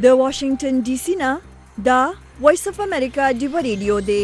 د واشنگټن ډي سي نه دا وایس اف امریکا ډیو ریډیو دی.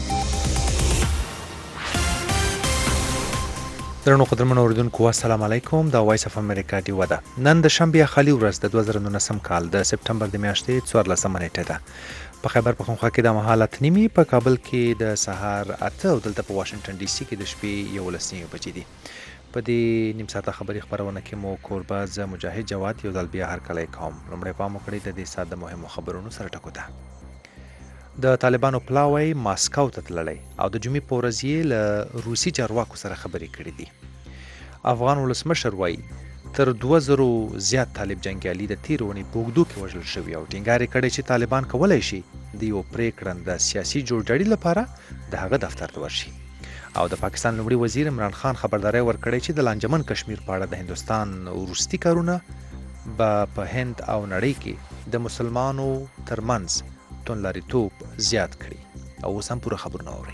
درنو قدرمنو اوریدونکو السلام علیکم. دا وایس اف امریکا ډیو ده. نن د شنبه خالي ورځ د 2019 کال د سپټمبر د میاشتې 14 نیټه ده. په خیبر پښتونخوا کې د مهالت نیمي، په کابل کې د سهار 8 او دلته په واشنگټن ډي سي کې د شپې 11 بجې دي. په دې نیم ساعته خبري خبرونه کې مو کوربه ز مجاهد جواد یو ځل بیا هر کله کوم. لومړی پام وکړئ د دې ساده مهمو خبرونو سره ټکو ته. د طالبانو پلاوی ماسکو ته تللی او د جمعې په ورځ یې له روسي چارواکو سره خبرې کړې دي. افغان ولسمشر وایي تر 2000 زیات طالب جنګیالي د تېرې اونۍ په اوږدو کې وژل شوي او ټینګار یې کړی چې طالبان کولی شي د یو پرېکړنده سیاسي جوړجاړي لپاره د هغه دفتر ته ورشي. او د پاکستان لومړي وزیر عمران خان خبرداری ورکړی چې د لانجمن کشمیر په اړه د هندوستان وروستي کارونه به په هند او نړۍ کې د مسلمانو ترمنځ توندلاریتوب زیات کړي. او اوس هم پوره خبرونه اورئ.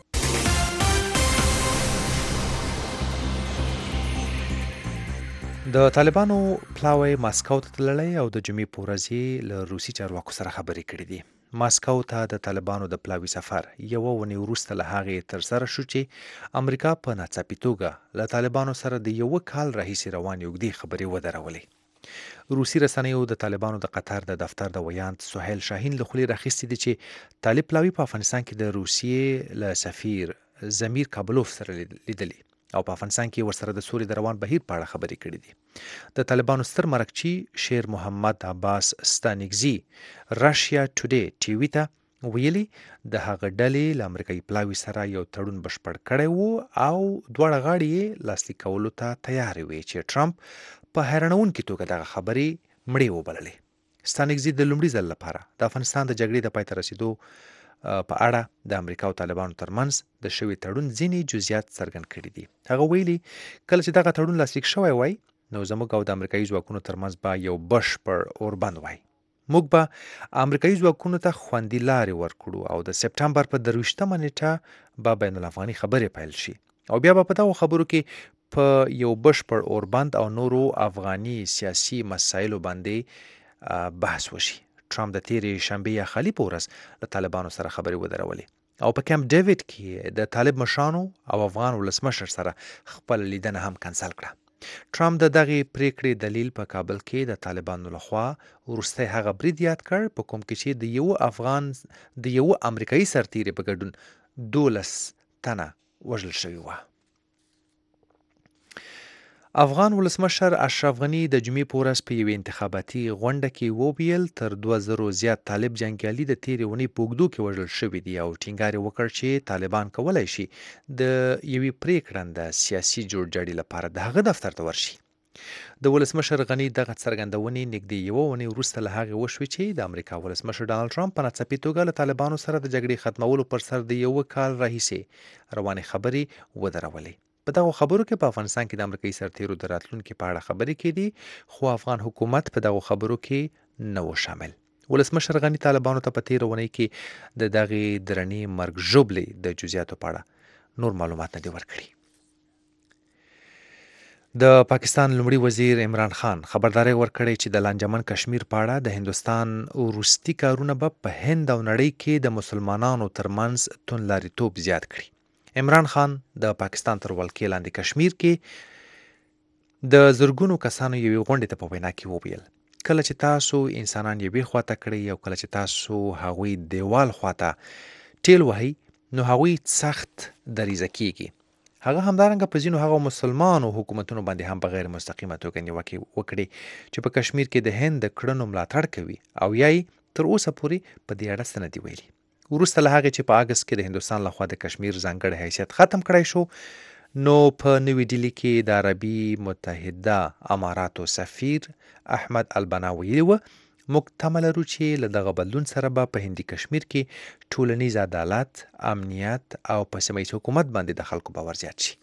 د طالبانو پلاوی ماسکو ته تللی او د جمعې په ورځ یې له روسي چارواکو سره خبرې کړې دي. ماسکو ته د طالبانو د پلاوي سفر یوه اونۍ وروسته له هغې ترسره شو چې امریکا په ناڅاپي توګه له طالبانو سره د یوه کال راهیسې روانې اوږدې خبرې ودرولې. روسي رسنیو د طالبانو د قطر د دفتر د ویاند سهیل شاهین له خولې راخیستې دي چې طالب پلاوي په افغانستان کې د روسیې له سفیر زمیر کابلوف سره لیدلي او په افغانستان کې ورسره د سولې د روان بهیر په اړه خبرې کړې دي. د طالبانو ستر مرکچي شیر محمد عباس ستانکزي راشیا ټوډے ټي وي ته ویلي د هغه ډلې له امریکایي پلاوي سره یو تړون بشپړ کړی و او دواړه غاړې یې لاسلیک کولو ته تیارې وې چې ټرمپ په حیرانوونکې توګه دغه خبرې مړې وبللې. ستانکزي د لومړي ځل لپاره د افغانستان د جګړې د پای ته رسیدو په اړه د امریکا او طالبانو ترمنځ د شوي تړون ځینې جزئیات څرګند کړي دي. هغه ویلي کله چې دغه تړون لاسلیک شوی وای نو زموږ او د امریکایي ځواکونو ترمنځ به یو بشپړ اوربند وای. موږ به امریکایي ځواکونو ته خوندي لارې ورکړو او د سپټمبر په 23 نیټه به بین الافغاني خبرې پیل شي او بیا به په دغو خبرو کې په یو بشپړ اوربند او نورو افغاني سیاسي مسایلو باندې بحث وشي. ټرمپ د تېرې شنبې یا خالي په ورځ له طالبانو سره خبرې ودرولې او په کیمپ ډیوډ کې د طالب مشرانو او افغان ولسمشر سره خپل لیدنه هم کنسل کړه. ټرمپ د دغې پریکړې دلیل په کابل کې د طالبانو لخوا وروستی هغه برید یاد کړ په کوم کې چې د یو امریکایي سرتیري په ګډون 12 تنه وژل شوي وه. افغان ولسمشر اشرف غني د جمعې په ورځ په یوې انتخاباتي غونډه کې وویل تر 2000 زیات طالب جنګیالي د تېرې اونۍ په اوږدو کې وژل شوي دي او ټینګار یې وکړ چې طالبان کولی شي د یوې پرېکړنده سیاسي جوړجاړي لپاره د هغه دفتر ته ورشي. د ولسمشر غني دغه څرګندونې نږدې یوه اونۍ وروسته له هغې وشوې چې د امریکا ولسمشر ډانلډ ټرمپ په ناڅاپي توګه له طالبانو سره د جګړې ختمولو پر سر د یوه کال راهیسې روانې خبرې ودرولې. په دغو خبرو کې په افغانستان کې د امریکایي سرتیرو د راتلونکي په اړه خبرې کېدې خو افغان حکومت په دغو خبرو کې نه و شامل. ولسمشر غني طالبانو ته په تېره اونۍ کې د دغې درنې مرګ ژوبلې د جزئیاتو په اړه نور معلومات نه دي ورکړي. د پاکستان لومړي وزیر عمران خان خبرداری ورکړی چې د لانجمن کشمیر په اړه د هندوستان وروستي کارونه به په هند او نړۍ کې د مسلمانانو ترمنځ توندلاریتوب زیات کړي. عمران خان د پاکستان تر ولکې لاندې کشمیر کې د زرګونو کسانو یوې غونډې ته په وینا کې وویل کله چې تاسو انسانان یوې خواته کړئ او کله چې تاسو هغوی دیوال خواته ټیل وهئ نو هغوی سخت دریځه کیږي. هغه همدارنګه په ځینو هغو مسلمانو حکومتونو باندې هم په غیر مستقیمه توګه نیوکې وکړي چې په کشمیر کې د هند د کړنو ملاتړ کوي او یا یې تر اوسه پورې په دې اړه څه نه دي ویلي. وروسته له هغې چې په اګست کې د هندوستان لخوا د کشمیر ځانګړی حیثیت ختم کړی شو نو په نوې ډیلي کې د عربي متحده اماراتو سفیر احمد البنا ویلي و موږ تمه لرو چې له دغه بدلون سره به په هندي کشمیر کې ټولنیز عدالت، امنیت او په سیمه ییز حکومت باندې د خلکو باور زیات شي.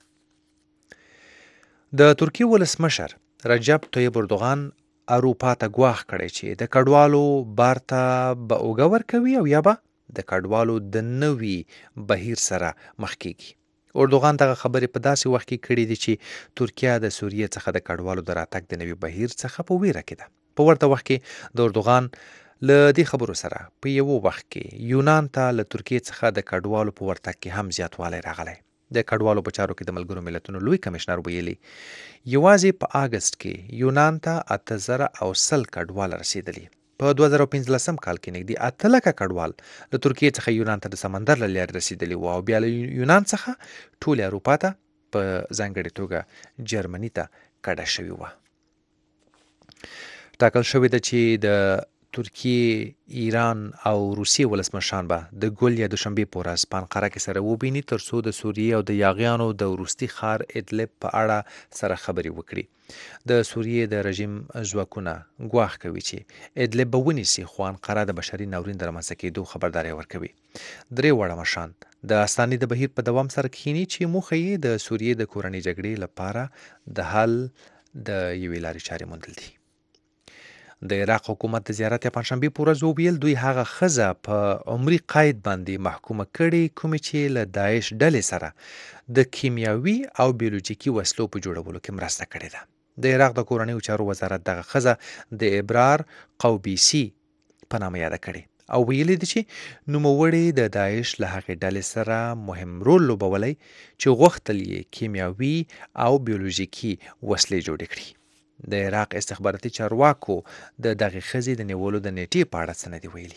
د ترکیې ولسمشر رجب طیب اردوغان اروپا ته ګواښ کړی چې د کډوالو بار ته به اوږه ورکوي او یا به د کډوالو د نوي بهیر سره مخ کیږي. اردوغان دغه خبرې په داسې وخت کې کړې دي چې ترکیه د سوریې څخه د کډوالو د راتګ د نوي بهیر څخه په ویره کې ده. په ورته وخت کې د اردوغان له دې خبرو سره په یو وخت کې یونان ته له ترکیې څخه د کډوالو په ورتګ کې هم زیاتوالی راغلی. د کډوالو په چارو کې د ملګرو ملتونو لوی کمشنر ویلي یوازې په اگست کې یونان ته 8000 کډوال رسیدلی. په 2015 کال کې نږدې 8 لکه کډوال له ترکیې څخه یونان ته د سمندر له لارې رسیدلی وو او بیا له یونان څخه ټول اروپا ته په ځانګړې توګه جرمني ته کډه شوي وه. ټاکل شوې ده چې د ترکیې، ایران او روسیې ولسمشران به د ګل یا دوشنبې په ورځ په انقره کې سره وبیني ترڅو د سوریې او د یاغیانو د وروستي ښار ادلب په اړه سره خبرې وکړي. د سوریې د رژیم ځواکونه ګواښ کوي چې ادلب به ونیسي خو انقره د بشري ناورین د رامنځته کېدو خبرداری ورکوي. درې واړه مشران د استانې د بهیر په دوام سره کښیني چې موخه یې د سوریې د کورنۍ جګړې لپاره د حل د یوې لارې چارې موندل دي. د عراق حکومت د زیارت یا پنجشنبې په ورځ وویل دوی هغه ښځه په عمري قید باندې محکومه کړې کومې چې له داعش ډلې سره د کیمیاوي او بیولوژیکي وسلو په جوړولو کې مرسته کړې ده. د عراق د کورنیو چارو وزارت دغه ښځه د ابرار قوبیسي په نامه یاده کړې او ویلي دي چې نوموړې د داعش له هغې ډلې سره مهم رول لوبولی چې غوښتل یې کیمیاوي او بیولوژیکي وسلې جوړې کړي. د عراق استخباراتي چارواکو د دغې ښځې د نیولو د نیټې په اړه څه نه دي ویلي.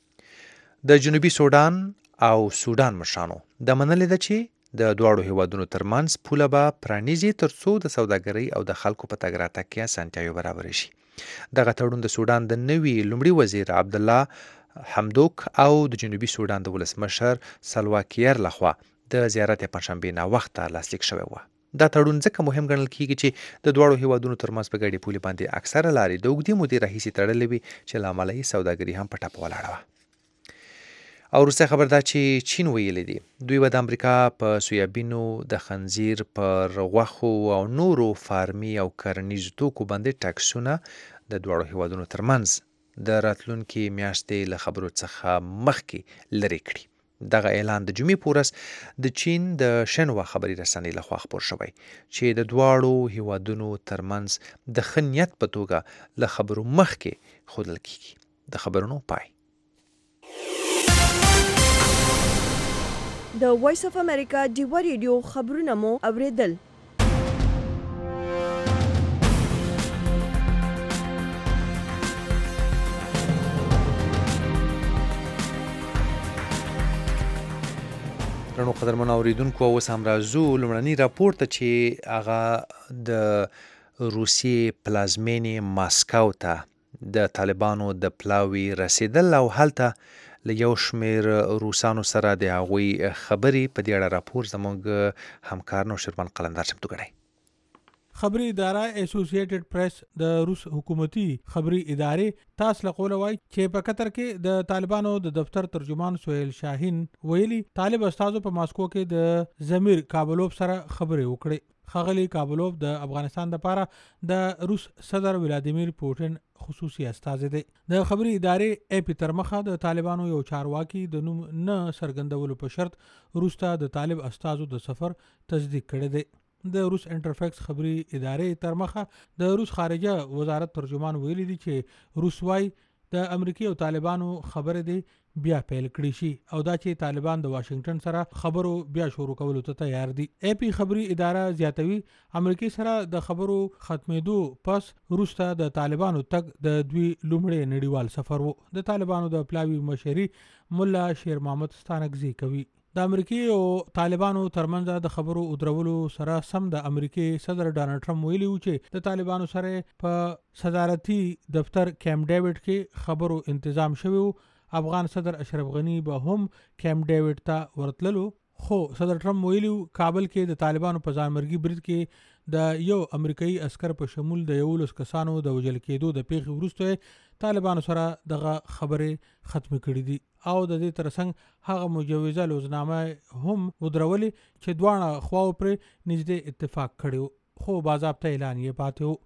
د جنوبي سودان او سودان مشرانو د منلې ده چې د دواړو هیوادونو ترمنځ پوله به پرانیزي ترڅو د سوداګرۍ او د خلکو په تګ راتګ کې اسانتیاوې برابرې شي. دغه تړون د سودان د نوي لومړي وزیر عبدالله حمدوک او د جنوبي سودان د ولسمشر سلوا کییر لخوا د زیارت پنجشنبې ناوخته لاسلیک شوی و. دا تړون ځکه مهم ګڼل کیږي چې د دواړو هیوادونو ترمنځ په ګډې پولې باندې اکثره لارې د اوږدې مودې راهیسې تړلې وي چې له امله یې سوداګري هم په ټپه ولاړه وه. او وروستی خبر دا چې چین ویلي دي دوی به د امریکا په سویابینو، د خنزیر پر غوښو او نورو فارمي او کرنیزو توکو باندې ټکسونه د دواړو هیوادونو ترمنځ د راتلونکي میاشتې له خبرو څخه مخکې لرې کړي. دغه اعلان د جمعې په ورځ د چین د شنوا خبري رسنۍ لخوا خپور شوی چې د دواړو هیوادونو ترمنځ د ښه نیت په توګه له خبرو مخکې ښودل کیږي. د خبرونو پای. د وایس اف امریکا ډیوا ریډیو خبرونه مو اوریدل. درنو قدرمنو اوریدونکو اوس هم راځو لومړني راپور ته چې هغه د روسیې پلازمینې ماسکو ته د طالبانو د پلاوي رسیدل او هلته له یو شمېر روسانو سره د هغوی خبرې په دې اړه راپور زموږ همکار نوشربان قلندر چمتو کړی. خبري اداره اسوسییټډ پریس د روس حکومتي خبري ادارې تاسو له قوله وای چې په قطر کې د طالبانو د دفتر ترجمان سهیل شاهین ویلي طالب استادو په ماسکو کې د زمیر کابلوف سره خبرې وکړي. خغلی کابلوف د افغانستان لپاره د روس صدر ولادیمیر پوتین خصوصي استازی دی. د خبري ادارې اپی ترمخه د طالبانو یو چارواکي د نوم نه څرګندولو په شرط روس ته د طالب استازو د سفر تصدیق کړی دی. د روس انټرفیکس خبري ادارې ترمخه د روس خارجه وزارت ترجمان ویلي دي چې روس وايي د امریکای او طالبانو خبرې دي بیا پیل کړی شي او دا چې طالبان د واشنگټن سره خبرو بیا شروع کولو ته تیار دي. اپی خبري اداره زیاتوي امریکای سره د خبرو ختمېدو پس روس ته د طالبانو تک د دوی لومړی نړیوال سفر وو. د طالبانو د پلاوی مشري مولا شیر محمد ستانکزی کوي. د امریکای او طالبانو ترمنځ د خبرو ودرولو سره سم د امریکای صدر ډانلډ ټرمپ ویلي و چې د طالبانو سره په صدارتي دفتر کیمپ ډیوډ کې خبرو تنظیم شوی. افغان صدر اشرف غنی به هم کیمپ ډیوډ ته ورتللو خو صدر ټرمپ ویلي کابل کې د طالبانو په ځانمرګي برید کې د یو امریکایي عسكر په شمول د 11 کسانو د وژل کېدو د پیښې وروسته طالبانو سره دغه خبرې ختم کړې دي او د دې ترڅنګ هغه مجوزه لوزنامه هم ودرولې چې دواړه خواو پر نږدې اتفاق کړو خو باضابطه اعلان یې پاتې وو.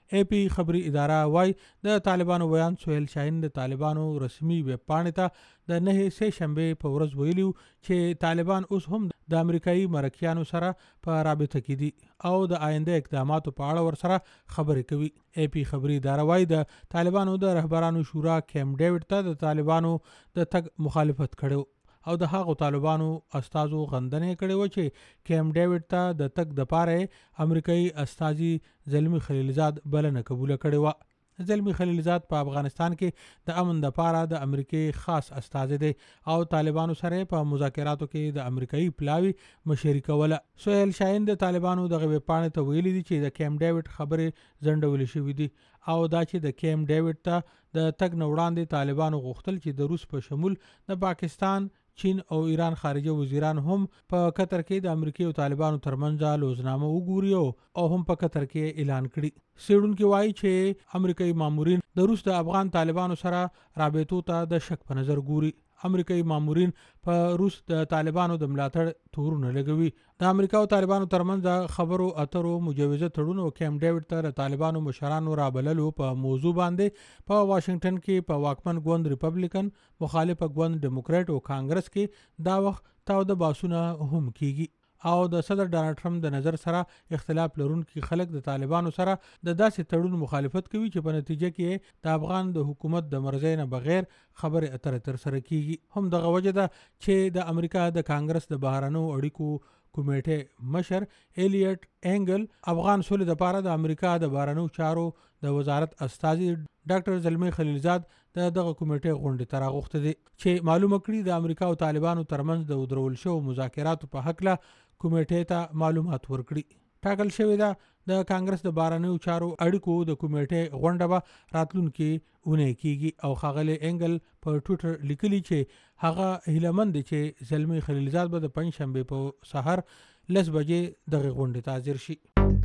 اے پی خبري اداره وای د طالبانو بیان سهیل شاهین د طالبانو رسمي ویب پاڼې ته د 9 شنبه په ورځ ویلیو چې طالبان اوس هم د امریکایي مرکیانو سره په رابطه کې دي او د آینده اقداماتو په اړه ورسره خبرې کوي. اے پی خبري اداره وای د طالبانو د رهبرانو شورا کیمپ ډیوډ ته د طالبانو د تګ مخالفت کړو او د هغو طالبانو استازو غندنې کړې و چې کیمپ ډیوډ ته د تګ د پاره امریکایي استازي زلمی خلیلزاد بلنه قبول کړې و. زلمی خلیلزاد په افغانستان کې د امن د پاره د امریکای خاص استازی دی او طالبانو سره په مذاکراتو کې د امریکایي پلاوی مشري کوله. سهیل شاهین د طالبانو د غوې پاڼې ته ویلي دي چې د کیمپ ډیوډ خبرې ځنډول شوې دي او دا چې د کیمپ ډیوډ ته د تګ نه وړاندې طالبانو غوښتل چې د روس په شمول د پاکستان چین او ایران خارجه وزیران هم په قطر کې د امریکای او طالبانو ترمنځ لوزنامه وګوري او هم په قطر کې اعلان کړي. سیډونکو وایي چې امریکایي مامورین د روس د افغان طالبانو سره رابطو ته د شک په نظر ګوري. امریکایي مامورین په روس د طالبانو د ملاتړ تورونه لګوي. د امریکا او طالبانو ترمنځ د خبرو اترو مجوزه تړون او کیمپ ډیوډ ته د طالبانو مشرانو رابللو په موضوع باندې په واشنگټن کې په واکمن ګوند ریپبلیکن، مخالف ګوند ډیموکرات او کانګرس کې دا وخت تاوده باسونه هم کیږي او د صدر ډانلډ ټرمپ د نظر سره اختلاف لرونکي خلک د طالبانو سره د داسې تړون مخالفت کوي چې په نتیجه کې د افغان د حکومت د مرزۍ نه بغیر خبرې اترې تر سره کیږي. هم دغه وجه ده چې د امریکا د کانګرس د بهرنیو اړیکو کمیټې مشر ایلیټ انګل افغان سولې د پاره د امریکا د بهرنیو چارو د وزارت استازي ډاکټر زلمی خلیلزاد دغه کمیټې غونډې ته راغوښته دي چې معلومه کړي د امریکا او طالبانو ترمنځ د ودرول شوو مذاکراتو په حق له کمیټې ته معلومات ورکړي. ټاکل شوی ده د کانګرس د بهرنیو چارو اړیکو د کمیټې غونډه به راتلونکي اونۍ کیږي او ښاغلی انګل په ټویټر لیکلي چې هغه هیلهمند دی چې زلمی خلیلزاد به د پنجشنبې په سحر 10 بجې دغه غونډې ته حاضر شي.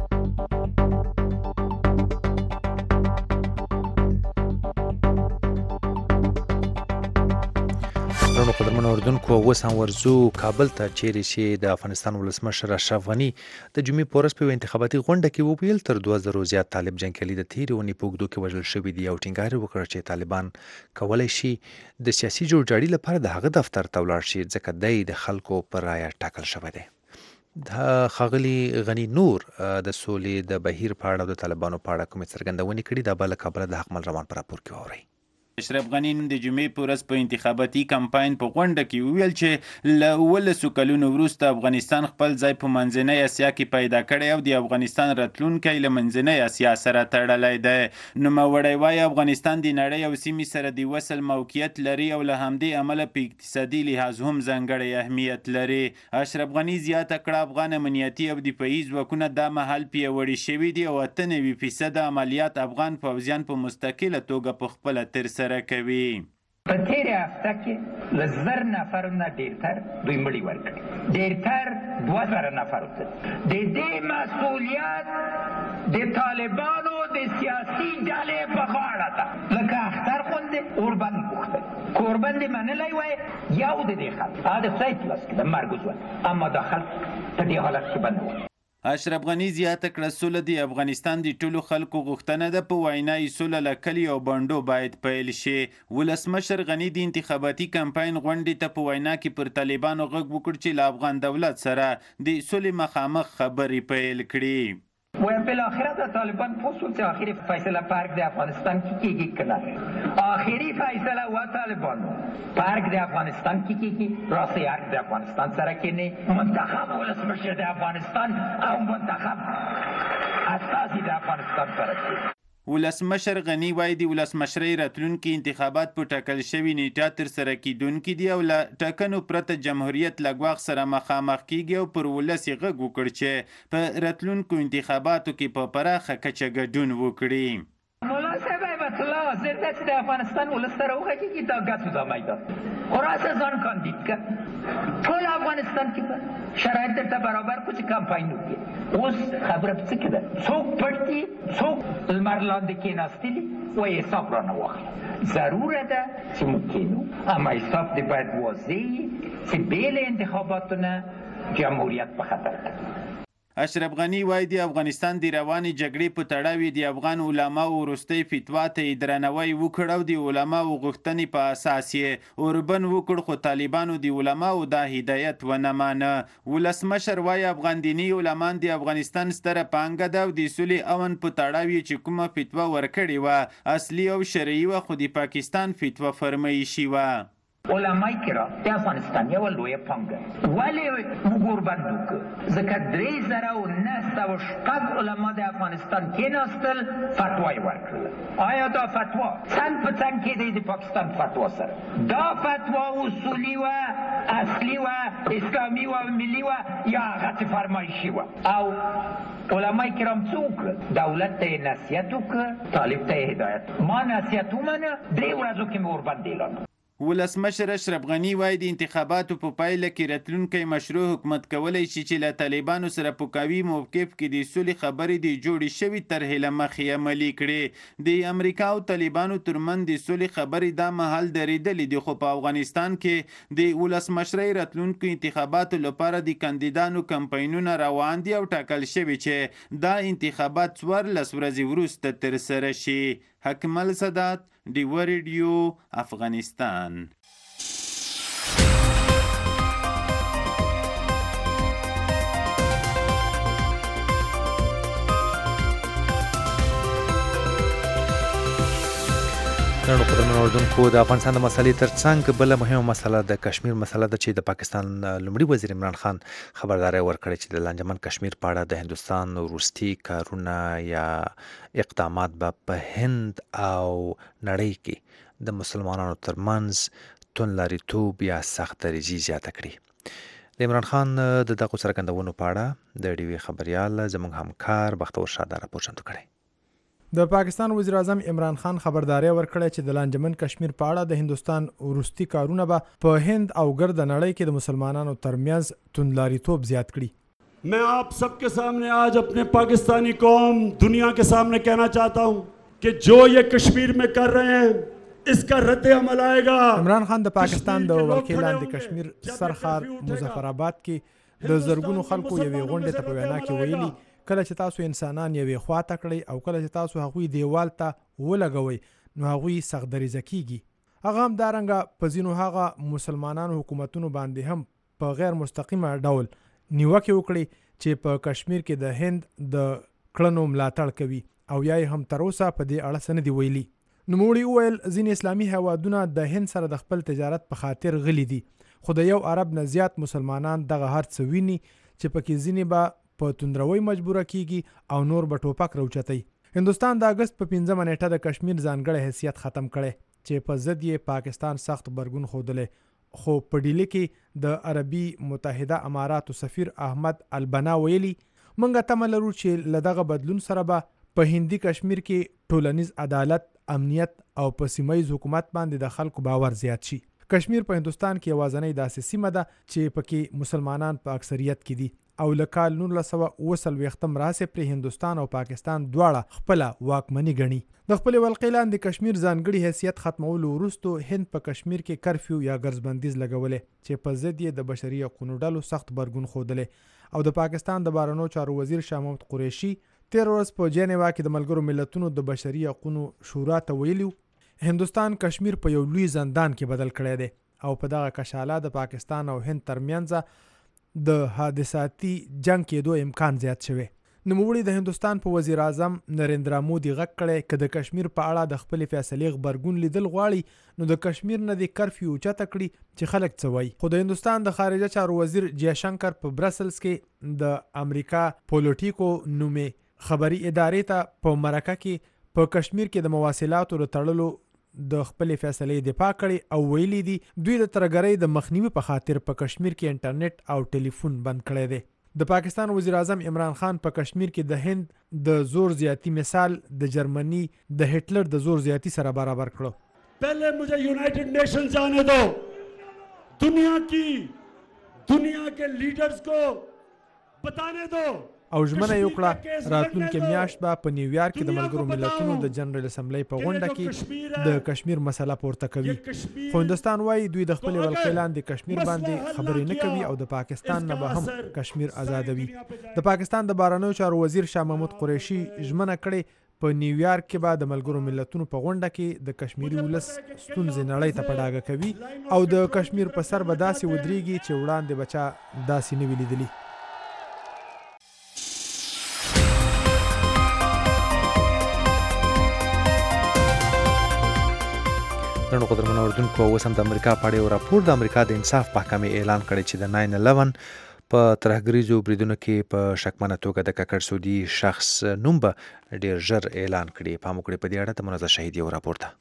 نو قدرمن اردوونکو اوس هم ورځو کابل ته چیرې چې د افغانستان ولسمشر اشرف غني د جمعې په ورځ په انتخاباتي غونډه کې وویل تر 2000 زیات طالب جنګیالي د تیرې اونۍ په اوږدو کې وژل شوي دي او ټینګار وکړ چې طالبان کولی شي د سیاسي جوړجاړي لپاره د هغه دفتر ته ولاړ شي ځکه دی د خلکو پر رایه ټاکل شوی دی. د ښاغلي غني نور د سولې د بهیر په اړه او د طالبانو په اړه کومې څرګندونې کړي دا به له کابله د حقمل روان په راپور کې واورئ. اشرف غني د جمعې په ورځ په انتخاباتي کمپاین په غونډه کې وویل چې له 12 کلونو وروسته افغانستان خپل ځای په منځنۍ اسیا کې پیدا کړی او د افغانستان راتلونکی له منځنۍ اسیا سره تړلی دی. نوموړی وایي افغانستان د نړۍ او سیمې سره د وصل موقعیت لري او له همدې امله په اقتصادي لحاظ هم ځانګړی اهمیت لري. اشرف غني زیاته کړه افغان امنیتي او دفاعي ځواکونه دا مهال پیاوړي شوي دي او 98% عملیات افغان پوځیان په مستقله توګه په خپله ترسره کوي. په تیرې هفته کې له 1000 نفرو نه ډېرتر دوی مړي ورکړي، ډېرتر 2000 نفر ورته. د دې مسؤلیت د طالبانو د سیاسي ډلې په غاړه ده. لکه اختر غوندې اوربند پوښتل کوربند منلی وای یو د دې خلک د خدای په لاس کې د مرګ ژوند، اما دا خلک په دې حالت کې بند وو. اشرف غني زیاته کړه سوله د افغانستان د ټولو خلکو غوښتنه ده. په وینا یې سوله له کلي او بانډو باید پیل شي. ولسمشر غني د انتخاباتي کمپاین غونډې ته په وینا کې پر طالبانو غږ وکړ چې له افغان دولت سره د سولې مخامخ خبرې پیل کړي. و بالاخره در طالبان پوسول که آخری فیصله پرگ در افغانستان کی کنه آخری فیصله و طالبان پرگ در افغانستان کی راستی ارگ در افغانستان سرکنه منتخب ولسمشر در افغانستان او منتخب استازی در افغانستان سرکنه. ولسمشر غني وایي د ولسمشرۍ راتلونکي انتخابات په ټاکل شوي نیټه ترسره کیدونکي دي او له ټاکنو پرته جمهوریت له ګواښ سره مخامخ کیږي او پر ولس یې غږ وکړ چې په راتلونکو انتخاباتو کې په پراخه کچه ګډون وکړي. مولا صاحب ایبت الله حاضر ده چې د افغانستان ولس سره وغږېږي چې دا ګټو دا میدان خو راسه ځان کاندید که ټول افغانستان کې به شرایط درته برابر کړو چې کمپاین وکړي. اوس خبره په څه کې ده؟ څوک پټ دي، څوک لمر لاندې کېناستلي وایي حساب رانه واخله. ضروره ده چې موږ کېنو، اما حساب دې باید واضح وي چې بې له انتخاباتو نه جمهوریت په خطر کې. اشرف غنی وایي د افغانستان د روانې جګړې په تړاو د افغان علماو وروستۍ فتوا ته یې درناوی وکړ او د علماو غوښتنې په اساس یې اوربند وکړ، خو طالبانو د علماو دا هدایت ونه مانه. ولسمشر وایي افغان دیني علمان د افغانستان ستره پانګه ده او د سولې امن په تړاو یې چې کومه فتوا ورکړې وه اصلي او شرعي وه، خو د پاکستان فتوا فرمایشي وه. علمای کرام د افغانستان یوه لویه پانګه ولې وګوربند وکړه؟ ځکه 3906 علما د افغانستان کېناستل، فتوا یې ورکړله. آیا دا فتوا څنګ په څنګ کېدی د پاکستان فتوا سره؟ دا فتوا اصولي وه، اصلي وه، اسلامي وه، ملي وه، یا هغسې فرمایشي وه؟ او علمای کرام څه وکړه؟ دولت ته یې نصیحت وکړه، طالب ته یې هدایت. ما نصیحت ومنه، 3 ورځو کې مې اوربند اعلان کړ. ولسمشر اشرف غنی وایي د انتخاباتو په پایله کې راتلونکی مشروع حکومت کولی شي چې له طالبانو سره په قوي موقف کې د سولې خبرې د جوړې شوې طرحې له مخې عملي کړي. د امریکا او طالبانو ترمنځ د سولې خبرې دا مهال درېدلې دي، خو په افغانستان کې د ولسمشرۍ راتلونکو انتخاباتو لپاره د کاندیدانو کمپاینونه روان دي او ټاکل شوي چې دا انتخابات 14 ورځې وروسته ترسره شي. حکمل سادات، ډیوه ریډیو، افغانستان. نړو قدرمن اردوونکو، د افغانستان د مسلې ترڅنګ بله مهمه مسله د کشمیر مسله ده چې د پاکستان لومړي وزیر عمران خان خبرداری ورکړی چې د لانجمن کشمیر په اړه د هندوستان وروستي کارونه یا اقدامات به په هند او نړۍ کې د مسلمانانو ترمنځ توندلاریتوب یا سخت دریځي زیاته کړي. د عمران خان د دغو څرګندونو په اړه د ډیوې خبریال زموږ همکار بختور شاه دا راپور چمتو کړی. د پاکستان وزیر اعظم عمران خان خبرداری ورکړی چې د لانجمن کشمیر په اړه د هندوستان وروستي کارونه به په هند او ګرد نړۍ کې د مسلمانانو ترمنځ توندلاریتوب زیات کړي. मैं आप सबके सामने आज अपने पाकिस्तानी कौम दुनिया के सामने कहना चाहता हूँ कि जो ये कश्मीर में कर रहे हैं इसका रद्द अमल आएगा. عمران خان د پاکستان د ولکې لاندې کشمیر سرخار مظفرآباد کې د زرګونو خلکو یوې غونډې ته په وینا کې ویلي کله چې تاسو انسانان یوې خواته کړئ او کله چې تاسو هغوی دیوال ته ولګوئ نو هغوی سخت دریځه کیږي. هغه همدارنګه په ځینو هغه مسلمانانو حکومتونو باندې هم په غیر مستقیمه ډول نیوکې وکړي چې په کشمیر کې د هند د کړنو ملاتړ کوي او یا هم تر اوسه په دې اړه څه نه دي ویلي. نوموړي وویل ځینې اسلامي هیوادونه د هند سره د خپل تجارت په خاطر غلي دي، خو د یو عرب نه زیات مسلمانان دغه هر څه ویني چې پکې ځینې به په توندروي مجبوره کیږي او نور به ټوپک راوچتئ. هندوستان د اګست په 15 نیټه د کشمیر ځانګړی حیثیت ختم کړی چې په ضد یې پاکستان سخت غبرګون ښودلی، خو په ډیلي کې د عربي متحده اماراتو سفیر احمد البنا ویلي موږ تمه لرو چې له دغه بدلون سره به په هندي کشمیر کې ټولنیز عدالت، امنیت او په سیمه‌ییز حکومت باندې د خلکو باور زیات شي. کشمیر په هندوستان کې یوازینۍ داسې سیمه ده چې پکې مسلمانان په اکثریت کې دي او له کال 1940 راهیسې پرې هندوستان او پاکستان دواړه خپله واکمني ګڼي. د خپلې ولقې لاندې کشمیر ځانګړي حیثیت ختمولو وروستو هند په کشمیر کې کرفیو یا ګرځبندیز لګولی چې په ضد یې د بشري حقونو ډلو سخت غبرګون ښودلی او د پاکستان د بهرنیو چارو وزیر شاه محمود قریشي 13 ورځ په جنیوا کې د ملګرو ملتونو د بشري حقونو شورا ته ویلي هندوستان کشمیر په یو لوی زندان کې بدل کړی دی او په دغه کشاله د پاکستان او هند ترمنځ د حادثاتي جنگ کېدو امکان زیات شوی. نوموړي د هندوستان په وزیر اعظم نریندرا مودي غږ کړی که د کشمیر په اړه د خپلې فیصلې غبرګون لیدل غواړي نو د کشمیر نه د کرفیو اوچته کړي چې خلک څه وایي. خو د هندوستان د خارجه چارو وزیر جیشنکر په برسلز کې د امریکا پولیټیکو نومې خبري ادارې ته په مرکه کې په کشمیر کې د مواصلاتو د تړلو د خپلې فیصلې دفاع کړي او ویلي دي دوی د ترګرۍ د مخنیوي په خاطر په کشمیر کې انټرنیټ او ټلیفون بند کړی دی. د پاکستان وزیر اعظم عمران خان په کشمیر کې د هند د زور زیاتی مثال د جرمنی د هټلر د زور زیاتی سره برابر کړو. पहले मुझे यूनाइटेड नेशन जाने दो, दुनिया के लीडर्स को बताने दो او ژمنه یې وکړه راتلونکې میاشت به په نیویارک کې د ملګرو ملتونو د جنرال اسمبلی په غونډه کې د کشمیر مسله پورته کوي. خو هندوستان وایي دوی د خپلې ولکې لاندې کشمیر باندې خبرې نه کوي او د پاکستان نه به هم کشمیر آزادوي. د پاکستان د بهرنیو چارو وزیر شاه محمود قریشي ژمنه کړې په نیویارک کې به د ملګرو ملتونو په غونډه کې د کشمیري ولس ستونزې نړۍ ته په ډاګه کوي او د کشمیر په سر به داسې ودرېږي چې وړاندې به چا داسې نه وي لیدلي. نن قدرمن اوردونکو اوس هم د امریکا په اړه یو راپور د امریکا د انصاف محکمې اعلان کړی چې د 9/11 په ترهګریزو بریدونو کې په شکمنه توګه د ککړ سعودي شخص نوم به ډیر ژر اعلان کړي. پام وکړئ په دې اړه د منازع شهید یو راپور ده.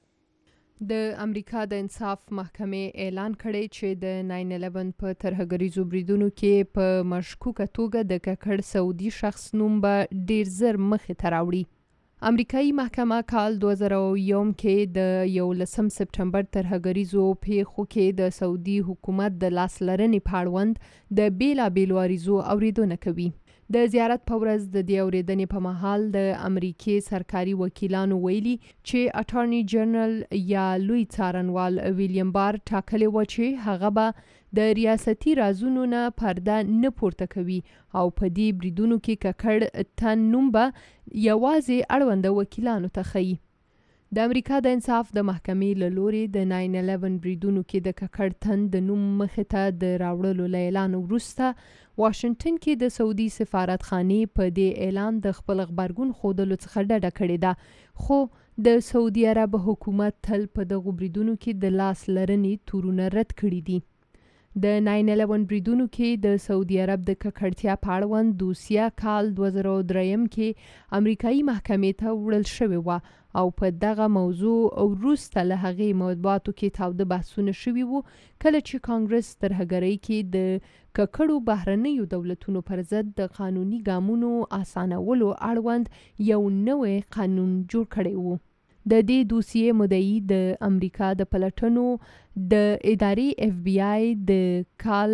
د امریکا د انصاف محکمې اعلان کړی چې د 9/11 په ترهګریزو بریدونو کې په مشکوکه توګه د ککړ سعودي شخص نوم به ډیر ژر مخې ته راوړي. امریکایي محکمه کال 2001 کې د 11 سپټمبر ترهګریزو پیښو کې د سعودي حکومت د لاسلرنې په اړوند د بیلابیلو عریضو اوریدونه کوي. د زیارت په ورځ د دې اوریدنې په مهال د امریکای سرکاري وکیلانو ویلي چې اټارنی جنرال یا لوی څارنوال ویلیام بار ټاکلی و چې هغه به د ریاستي رازونو نه پرده نه پورته کوي او په دې بریدونو کې ککړ تن نوم به یوازې اړونده وکیلانو ته ښیي. د امریکا د انصاف د محکمې له لورې د 9/11 بریدونو کې د ککړ تن د نوم مخې ته د راوړلو له اعلان وروسته واشنگټن کې د سعودي سفارتخانې په دې اعلان د خپل غبرګون ښودلو څخه ډډه کړې ده، خو د سعودي عرب حکومت تل په دغو بریدونو کې د لاس لرنې تورونه رد کړي دي. د 9/11 بریدونو کې د سعودي عرب د ککړتیا په اړوند دوسیه کال 2003 کې امریکایي محکمې ته وړل شوې وه او په دغه موضوع وروسته له هغې مطبوعاتو کې تاوده بحثونه شوي وو کله چې کانګرس ترهګرۍ کې د ککړو بهرنیو دولتونو پر ضد د قانوني ګامونو اسانولو اړوند یو نوی قانون جوړ کړی وو. د دې دوسیې مدعي د امریکا د پلټنو د ادارې FBI د کال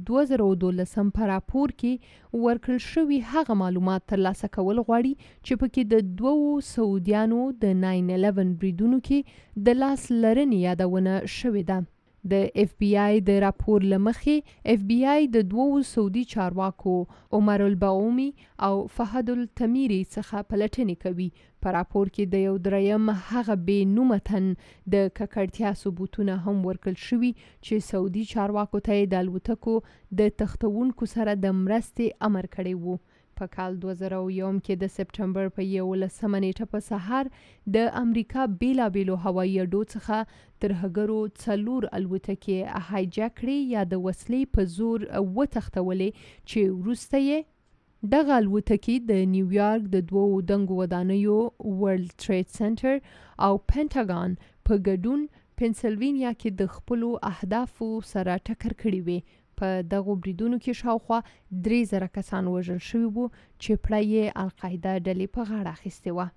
2012 په راپور کې ورکړل شوي هغه معلومات ترلاسه کول غواړي چې پکې د 2 سعودیانو د 9/11 بریدونو کې د لاس لرنې یادونه شوې ده. د FBI د راپور لمخې FBI د 2 سعودي چارواکو عمر الباومی او فهد التمیری څخه پلټنې کوي. په راپور کې د یو دریم هغه بې نومه تن د ککړتیا ثبوتونه هم ورکړل شوي چې سعودي چارواکو ته د الوتکو د تختونکو سره د مرستې امر کړی وو. په کال 2001 کې د سپټمبر په 11 نیټه په سهار د امریکا بیلابیلو هوایي اډو څخه ترهګرو 4 الوتکې هایجاک کړې یا د وسلې په زور وتښتولې چې وروسته یې دغه الوتکې د نیویارک د 2 دنګو ودانیو ورلد ټریډ سنټر او پینټاګان په ګډون پنسلوینیا کې د خپلو اهدافو سره ټکر کړی وي. په دغو بریدونو کې شاوخوا 3000 کسان وژل شوي وو چې پړه یې القاعده ډلې په غاړه اخیستې وه.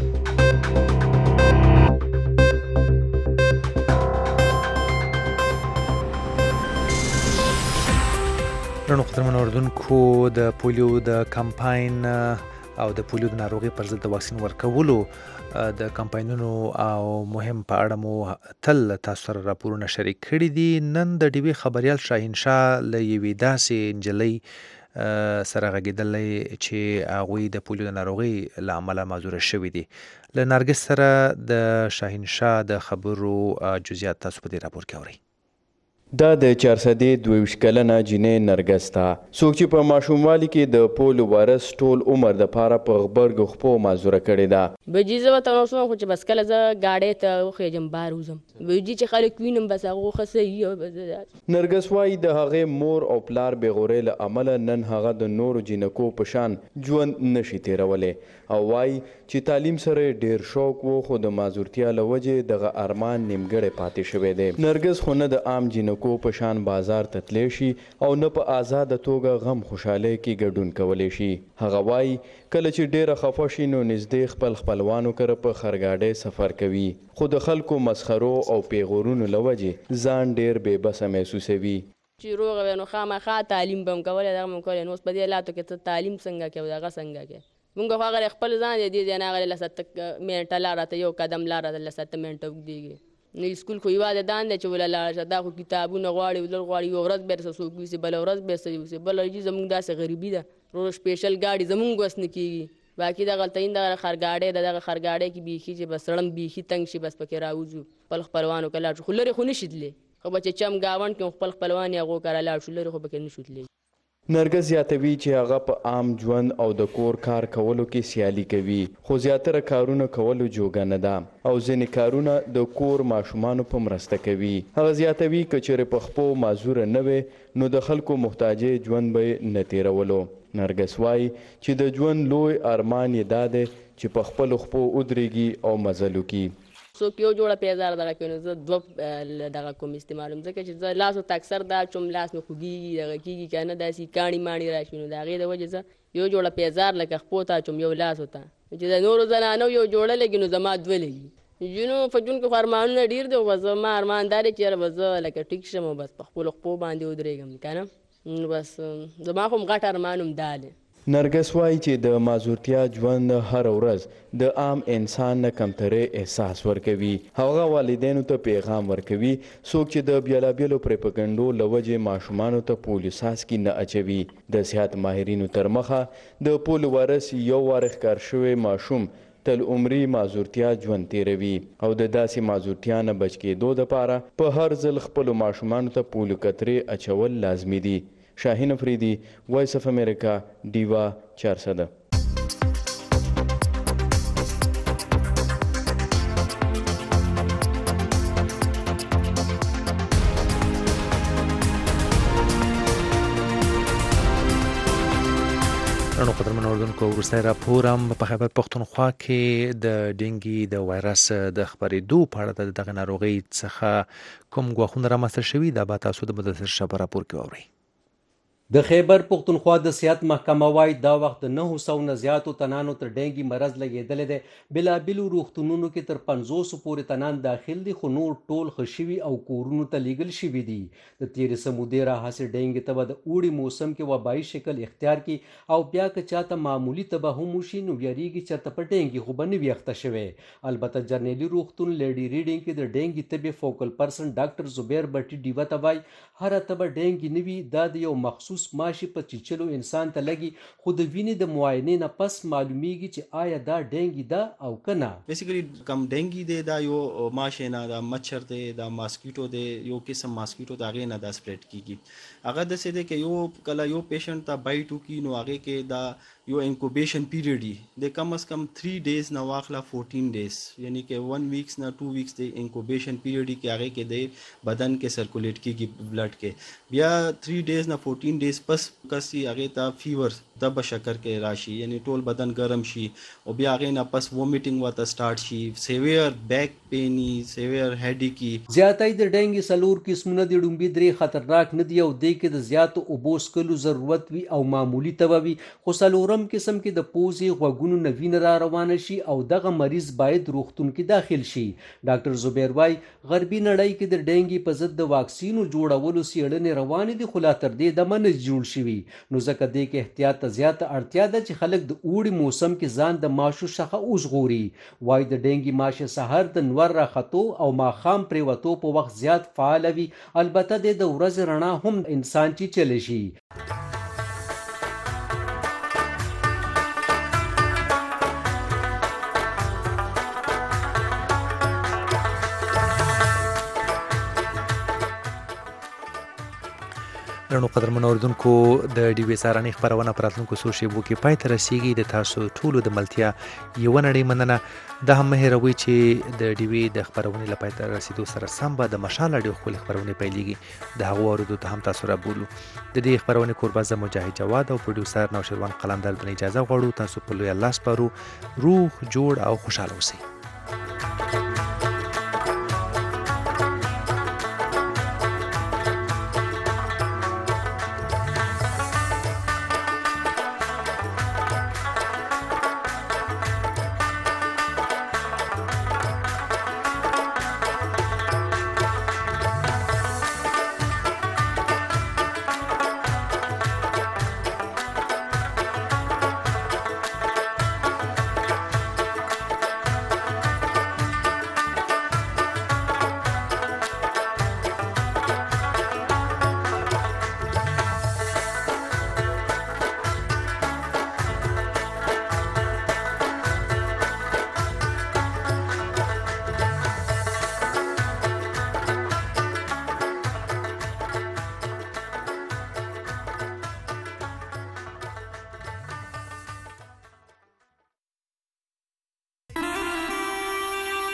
رڼو قدرمن اوردونکو د پولیو د کمپاین او د پولیو د ناروغي پر ضد د واکسین ورکولو د کمپاینونو او مهم په اړه مو تل تاسو سره راپورونه شریک کړي دي. نن د ډیوی خبريال شاهین شاه له یوې داسې نجلۍ سره غږېدلی چې هغوی د پولیو د ناروغي له امله معذوره شوي دي. له نرګس سره د شاهین شاه د خبرو جزئیات تاسو په دې راپور کې اورئ. دا د 422 کلنه جینۍ نرګس ته څوک چې په ماشوموالي کې د پولیو وایرس ټول عمر دپاره په غبرګو خپو معذوره کړې ده. بجي زه ورته نور شوم خو چې بس کله زه ګاډۍ ته وخېږم بار وځم بجي چې خلک وینم بس هغه ښه صحي. نرګس وایي د هغې مور او پلار بېغورۍ له امله نن هغه د نورو جینکو په شان ژوند نشي تېرولی او وایي چې تعلیم سره ډېر شوق و خو د معذورتیا له وجې دغه ارمان نیمګړی پاتې شوی دی. نرګس خو نه د عام جینکو په شان بازار ته تلی شي او نه په آزاده توګه غم خوشحالۍ کې ګډون کولی شي. هغه وایي کله چې ډېره خفه شي نو نږدې خپل خپلوانو کره په خرګاډۍ سفر کوي خو د خلکو مسخرو او پیغورونو له وجې ځان ډېر بې بسه محسوسوي. چې روغ وي نو خامخا تعلیم به هم کولی دغه به هم کولی نو اوس په دې حالاتو کې ته تعلیم څنګه کوې او دغه څنګه کوې مونږ خو هغه خپل ځان دی دې ځای نه هغه لس منټه لاره ته یو قدم لاره ته لس منټه اوږدېږي نو سکول خو یوازې دان دی چې وله لاړه شه دا خو کتابونه غواړي ولر غواړي یوه ورځ به درسه څوک یوسي بله ورځ به څه یوسي بله ورځ زمونږ داسې غریبي ده روز سپیشل ګاډي زمونږ وس نه کېږي باقي دغلته این دغه خرګاډۍ ده دغه خرګاډۍ کې بیخي چې بس سړم بیخي تنګ شي بس پکې راوځو خپل خپلوانو که لاړ شو خو لرې خو نشي تللی خو به چې چم ګاونډ کې خپل خپلوان یې هغو کره لاړ شو لرې خو پکې نشو تللی نرګس زیاتوي چې هغه په عام ژوند او د کور کار کولو کې سیالي کوي خو زیاتره کارونه کولو جوګه نه ده او ځینې کارونه د کور ماشومانو په مرسته کوي هغه زیاتوي که چیرې په خپو معذوره نه وي نو د خلکو محتاجې ژوند به یې نه تېرولو نرګس وایي چې د ژوند لوی ارمان یې دا دی چې په خپلو خپو ودرېږي او مزل وکړي څوک یو جوړه پیزار دغه کوي نو زه دوه دغه کوم استعمالوم ځکه چې زه لاسو ته اکثر دا چوم لاس مې خوږېږي دغه کېږي که نه داسې کاڼي ماڼي راشي نو د هغې د وجې زه یو جوړه پیزار لکه خپو ته اچوم یو لاسو ته چې د نورو زنانو یو جوړه لګي نو زما دوه لګي جنو په ژوند کې خو ارمانونه ډېر دی خو زما ارمان دا دی چې یاره به زه لکه ټیک شم او بس په خپلو خپو باندې ودرېږم که نه نو بس زما خو غټ ارمان هم دا دی نرګس وایي چې د معذورتیا ژوند هر ورځ د عام انسان نه کمترې احساس ورکوي هغه والدینو ته پیغام ورکوي څوک چې د بیلابیلو پروپاګنډو له وجې ماشومانو ته پولیو څاڅکي نه اچوي د صحت ماهرینو تر مخه د پولیو وایرس یو وار ښکار شوی ماشوم تل عمري معذورتیا ژوند تیروي او د داسې معذورتیا نه بچ کېدو دپاره په هر ځل خپلو ماشومانو ته پولیو قطرې اچول لازمي دي شاهین افریدي وایس اف امریکا ډیوا 400 نو قدرمن اوردونکو وروستی راپور هم په خیبر پښتونخوا کې د ډینګي د وایرس د خپرېدو په اړه د دغه ناروغۍ څخه کوم ګواښونه رامنځته شوي دا به تاسو د مدثر شبه راپور کې واورئ د خیبر پختونخوا د صحت محکمه وايي دا وخت 900 نه زیاتو تنانو تر ډینګي مرض لګېدلی دی بېلابېلو روغتونونو کې تر 500 پورې تنان داخل دي خو نور ټول ښه شوي او کورونو ته لیږل شوي دي د تېرې سمودې راهسې ډینګي ته به د اوړي موسم کې وبایي شکل اختیار کړي او بیا که چاته معمولي تبه هم وشي نو یاریږي چېرته په ډینګي خو به نه وي اخته شوی البته جرنیلي روغتون لیډي ریډینګ کې د ډینګي طبي فوکل پرسن ډاکټر زبیر بټي ډیوه ته وایي هره تبه ډینګي نه وي دا د یو مخصوص ماشي په چیچلو انسان ته لګي خو د وینې د معاینې نه پس معلومیږي چې آیا دا ډینګي ده او که نه بیسیکلی کم ډینګي دی دا یو ماشي نه دا مچھر دی دا ماسکیټو دی یو قسم ماسکیټو د هغې نه دا سپریډ کیږي هغه داسې دی که یو کله یو پیشنټ ته بایټ وکړي نو هغې کې دا یو انکوبیشن پیریډ دی د کم از کم 3 ډیز نه واخله 14 ډیز یعنی که 1 ویکس نه 2 ویکس د انکوبیشن پیریډ کې هغې کې د بدن کې سرکولیټ کیږي بلډ کې بیا 3 ډیز نه 14 ډیز پس کسي هغې ته فیور تبه شکر کې راشي یعنی ټول بدن ګرم شي او بیا هغې نه پس وومیټینګ ورته سټارټ شي سیویر بیک پینی سیویر هیډیکي زیاتای د ډینګي سلور قسمونه د ډومبي درې خطرناک نه دي او دې کې د زیاتو اوبو څښلو ضرورت وي او معمولي تبه وي خو څلورم قسم کې د پوزې غوږونو نه وینه را روانه شي او دغه مریض باید روغتون کې داخل شي ډاکټر زبیر وایي غربي نړۍ کې د ډینګي په ضد د واکسینو جوړولو څېړنې روانې دي خو لا تر دې دمه نه جوړ شوي نو ځکه دې کې احتیاط ته زیاته اړتیا ده چې خلک د اوړي موسم کې ځان د ماشو څخه وژغوري وایي د ډینګي ماشه سحر د نور راختو او ماښام پرېوتو په وخت زیات فعاله وي البته د ورځې رڼا هم انسان چیچلی شي درنو قدرمن اوردونکو د ډیوې سارنۍ خپرونه په راتلونکو څو شېبو کې پای ته رسیږي د تاسو ټولو د ملتیا یوه نړۍ مننه دا هم مه هېروئ چې د ډیوې د خپرونې له پای ته رسیدو سره سم به د مشال راډیو ښکلې خپرونې پیلېږي د هغو اورېدو ته هم تاسو رابولو د دې خپرونې کوربه زه مجاهد جواد او پروډیوسر نوشیروان قلندر ته اجازه غواړو تاسو په لوی الله سپارو روغ جوړ او خوشحاله اوسئ